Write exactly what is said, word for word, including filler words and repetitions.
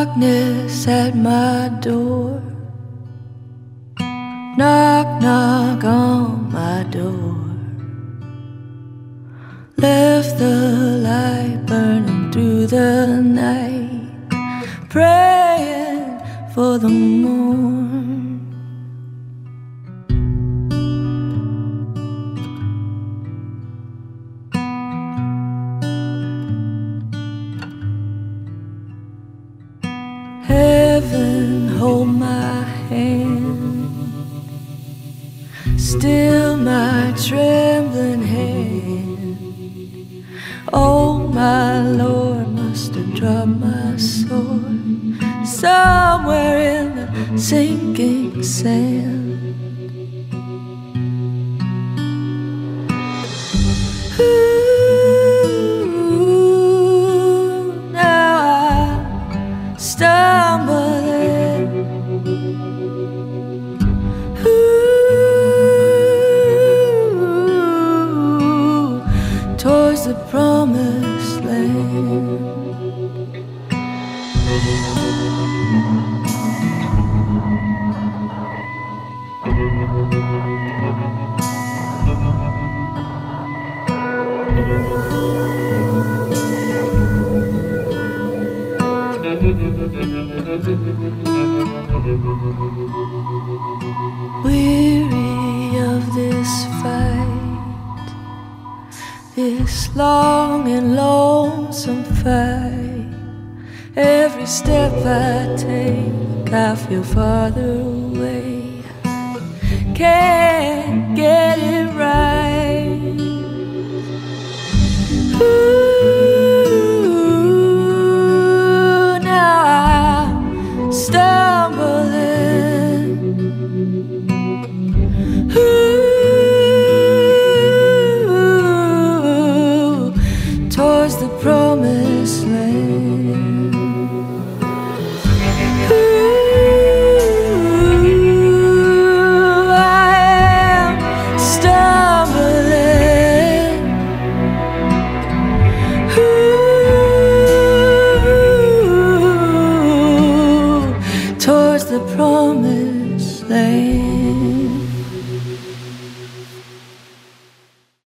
Darkness at my door. Knock, knock on my door. Left the light burning through the night, praying for the morn. Heaven, hold my hand, still my trembling hand. Oh, my Lord, must have dropped my sword somewhere in the sinking sand. Ooh, now I stumble in. Ooh, towards the promised land. Weary of this fight, this long and lonesome fight. Every step I take, I feel farther away. Can't get it right. Ooh, now I'm stumbling. Ooh, towards the promised land. Ooh, I am stumbling. Ooh, towards the promised land.